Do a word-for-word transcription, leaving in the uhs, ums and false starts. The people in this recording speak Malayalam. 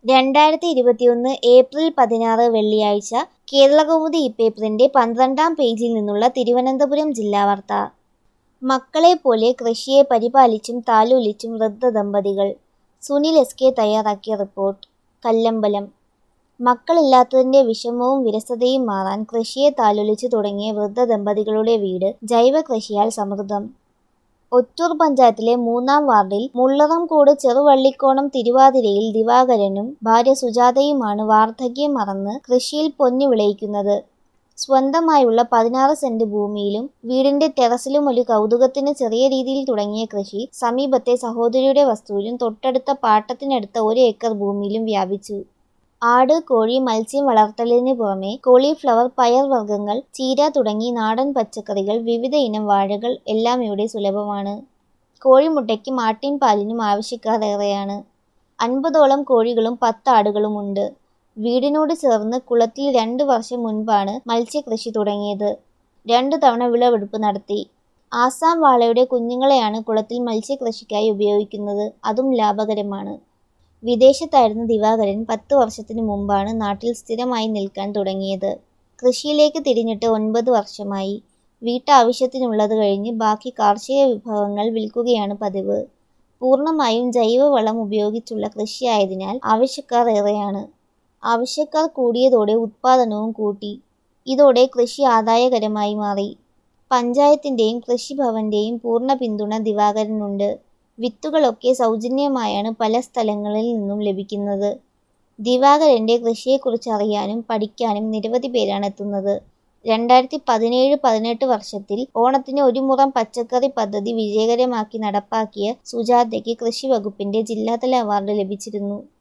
രണ്ടായിരത്തി ഇരുപത്തിയൊന്ന് ഏപ്രിൽ പതിനാറ് വെള്ളിയാഴ്ച കേരളകൗമുദി ഇപ്പേപ്പറിന്റെ പന്ത്രണ്ടാം പേജിൽ നിന്നുള്ള തിരുവനന്തപുരം ജില്ലാ വാർത്ത. മക്കളെപ്പോലെ കൃഷിയെ പരിപാലിച്ചും താലോലിച്ചും വൃദ്ധദമ്പതികൾ. സുനിൽ എസ് കെ തയ്യാറാക്കിയ റിപ്പോർട്ട്. കല്ലമ്പലം. മക്കളില്ലാത്തതിന്റെ വിഷമവും വിരസതയും മാറാൻ കൃഷിയെ താലോലിച്ചു തുടങ്ങിയ വൃദ്ധദമ്പതികളുടെ വീട് ജൈവകൃഷിയാൽ സമൃദ്ധം. ഒറ്റൂർ പഞ്ചായത്തിലെ മൂന്നാം വാർഡിൽ മുള്ളറംകോട് ചെറുവള്ളിക്കോണം തിരുവാതിരയിൽ ദിവാകരനും ഭാര്യ സുജാതയുമാണ് വാർദ്ധക്യം മറന്ന് കൃഷിയിൽ പൊന്നു വിളയിക്കുന്നത്. സ്വന്തമായുള്ള പതിനാറ് സെന്റ് ഭൂമിയിലും വീടിന്റെ ടെറസിലും ഒരു കൗതുകത്തിന് ചെറിയ രീതിയിൽ തുടങ്ങിയ കൃഷി സമീപത്തെ സഹോദരിയുടെ വസ്തുവിലും തൊട്ടടുത്ത പാട്ടത്തിനെടുത്ത ഒരു ഏക്കർ ഭൂമിയിലും വ്യാപിച്ചു. ആട്, കോഴി, മത്സ്യം വളർത്തലിന് പുറമെ കോളിഫ്ലവർ, പയർവർഗ്ഗങ്ങൾ, ചീര തുടങ്ങി നാടൻ പച്ചക്കറികൾ, വിവിധ ഇനം വാഴകൾ എല്ലാം ഇവിടെ സുലഭമാണ്. കോഴിമുട്ടയ്ക്കും ആട്ടിൻപാലിനും ആവശ്യക്കാർ ഏറെയാണ്. അൻപതോളം കോഴികളും പത്ത് ആടുകളുമുണ്ട്. വീടിനോട് ചേർന്ന് കുളത്തിൽ രണ്ട് വർഷം മുൻപാണ് മത്സ്യകൃഷി തുടങ്ങിയത്. രണ്ടു തവണ വിളവെടുപ്പ് നടത്തി. ആസാം വാളയുടെ കുഞ്ഞുങ്ങളെയാണ് കുളത്തിൽ മത്സ്യകൃഷിക്കായി ഉപയോഗിക്കുന്നത്. അതും ലാഭകരമാണ്. വിദേശത്തായിരുന്ന ദിവാകരൻ പത്ത് വർഷത്തിനു മുമ്പാണ് നാട്ടിൽ സ്ഥിരമായി നിൽക്കാൻ തുടങ്ങിയത്. കൃഷിയിലേക്ക് തിരിഞ്ഞിട്ട് ഒൻപത് വർഷമായി. വീട്ടാവശ്യത്തിനുള്ളത് കഴിഞ്ഞ് ബാക്കി കാർഷിക വിഭവങ്ങൾ വിൽക്കുകയാണ് പതിവ്. പൂർണ്ണമായും ജൈവവളം ഉപയോഗിച്ചുള്ള കൃഷിയായതിനാൽ ആവശ്യക്കാർ ഏറെയാണ്. ആവശ്യക്കാർ കൂടിയതോടെ ഉത്പാദനവും കൂട്ടി. ഇതോടെ കൃഷി ആദായകരമായി മാറി. പഞ്ചായത്തിന്റെയും കൃഷിഭവന്റെയും പൂർണ്ണ പിന്തുണ ദിവാകരനുണ്ട്. വിത്തുകളൊക്കെ സൗജന്യമായാണ് പല സ്ഥലങ്ങളിൽ നിന്നും ലഭിക്കുന്നത്. ദിവാകരന്റെ കൃഷിയെക്കുറിച്ച് അറിയാനും പഠിക്കാനും നിരവധി പേരാണ് എത്തുന്നത്. രണ്ടായിരത്തി പതിനേഴ് പതിനെട്ട് വർഷത്തിൽ ഓണത്തിന് ഒരു മുറം പച്ചക്കറി പദ്ധതി വിജയകരമാക്കി നടപ്പാക്കിയ സുജാതയ്ക്ക് കൃഷി വകുപ്പിന്റെ ജില്ലാതല അവാർഡ് ലഭിച്ചിരുന്നു.